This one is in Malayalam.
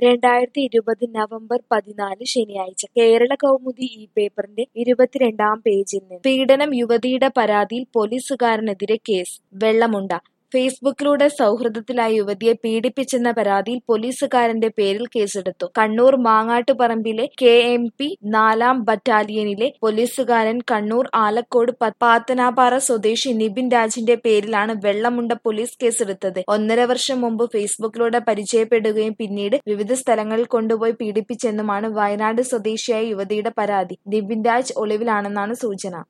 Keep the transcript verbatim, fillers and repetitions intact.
രണ്ടായിരത്തി ഇരുപത് നവംബർ പതിനാല് ശനിയാഴ്ച കേരള കൗമുദി ഈ പേപ്പറിന്റെ ഇരുപത്തിരണ്ടാം പേജിൽ നിന്ന് പീഡനം യുവതിയുടെ പരാതിയിൽ പോലീസുകാരനെതിരെ കേസ്. വെള്ളമുണ്ട ഫേസ്ബുക്കിലൂടെ സൗഹൃദത്തിലായ യുവതിയെ പീഡിപ്പിച്ചെന്ന പരാതിയിൽ പോലീസുകാരന്റെ പേരിൽ കേസെടുത്തു. കണ്ണൂർ മാങ്ങാട്ടുപറമ്പിലെ കെ എം പി നാലാം ബറ്റാലിയനിലെ പോലീസുകാരൻ കണ്ണൂർ ആലക്കോട് പാത്തനാപാറ സ്വദേശി നിബിൻ രാജിന്റെ പേരിലാണ് വെള്ളമുണ്ട പോലീസ് കേസെടുത്തത്. ഒന്നര വർഷം മുമ്പ് ഫേസ്ബുക്കിലൂടെ പരിചയപ്പെടുകയും പിന്നീട് വിവിധ സ്ഥലങ്ങളിൽ കൊണ്ടുപോയി പീഡിപ്പിച്ചെന്നുമാണ് വയനാട് സ്വദേശിയായ യുവതിയുടെ പരാതി. നിബിൻ രാജ് ഒളിവിലാണെന്നാണ് സൂചന.